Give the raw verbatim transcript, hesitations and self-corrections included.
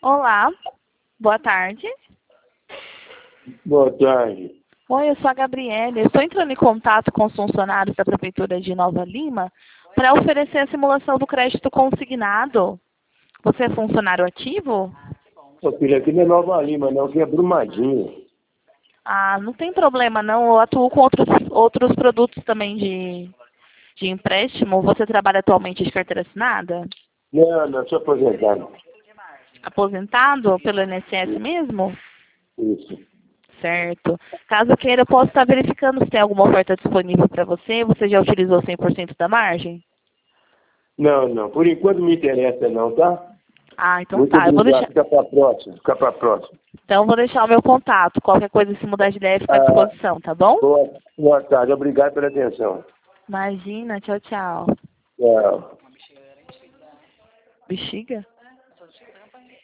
Olá, boa tarde. Boa tarde. Oi, eu sou a Gabriele. Eu estou entrando em contato com os funcionários da Prefeitura de Nova Lima para oferecer a simulação do crédito consignado. Você é funcionário ativo? Ô, filho, aqui não é Nova Lima, não, aqui é Brumadinho. Ah, não tem problema não. Eu atuo com outros, outros produtos também de, de empréstimo. Você trabalha atualmente de carteira assinada? Não, não, sou aposentado. Aposentado pelo I N S S mesmo? Isso. Certo. Caso queira, eu posso estar verificando se tem alguma oferta disponível para você. Você já utilizou cem por cento da margem? Não, não, por enquanto não me interessa não, tá? Ah, então Muito tá. Eu vou obrigado, deixar... fica pra próxima, fica pra próxima. Então eu vou deixar o meu contato. Qualquer coisa, se mudar de ideia, fica à Ah, disposição, tá bom? boa, boa tarde, obrigado pela atenção. Imagina, tchau, tchau. Tchau. Bexiga?